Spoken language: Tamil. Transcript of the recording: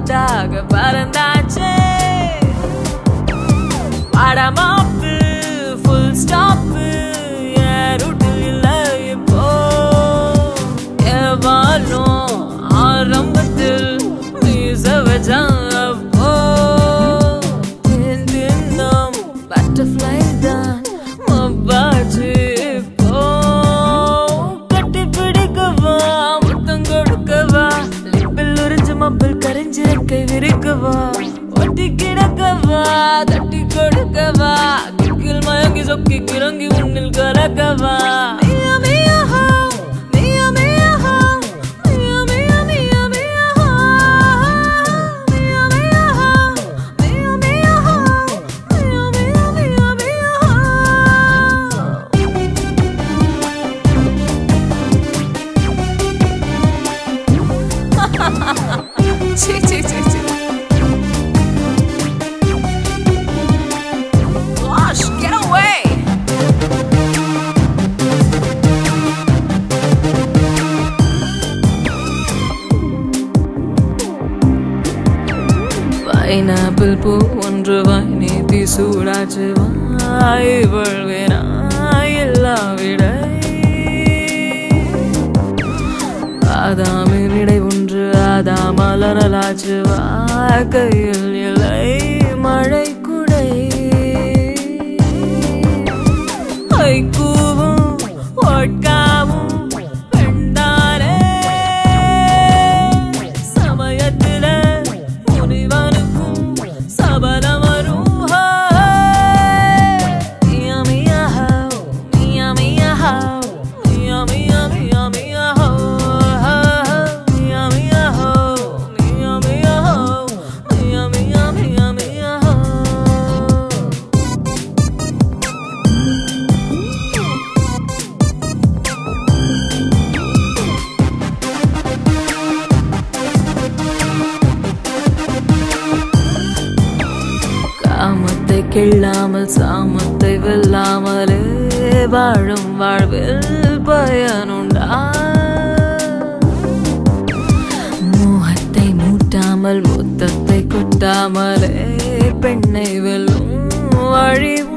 காட்டாக பறந்தாச்சே பாடமாப்பு ஃபுல் ஸ்டாப்பு என் ரூட்டில் இல்லை இப்போ எவாலும் ஆரம்பத்தில் மீச வச்சான் அப்போ தினம் பட்டர்ஃப்ளை தான் மப்பாச்சு இப்போ கட்டி பிடிக்கவா முத்தம் கொடுக்கவா லிப்பில் உறிஞ்சு மப்பில் கரைஞ்சிருக்கை விரிக்கவா ஒட்டி கிடக்கவா தட்டி கொடுக்கவா கிக்கில் மயங்கி சொக்கி கிறங்கி உன்னில் கலக்கவா Gosh, get away! Pineapple பூ ஒன்று வாய் நீத்தி சூடாச்சு வாய் வழ்வேனா எல்லா விடை ஆதாமின் இடை ஒன்று ஆதாமலரலாச்சு கையில் இலை மழை குடை ஐக்கூவும் ஒட்காவும் பெண்டாரே சமயத்தில முனிவனுக்கும் சபலம் வரும் காமத்தை கிள்ளாமல் சாமத்தை வெல்லாமலே வாழும் வாழ்வில் பயனுண்டா மோகத்தை மூட்டாமல் முத்தத்தை கொட்டாமலே பெண்ணை வெல்லும் வழி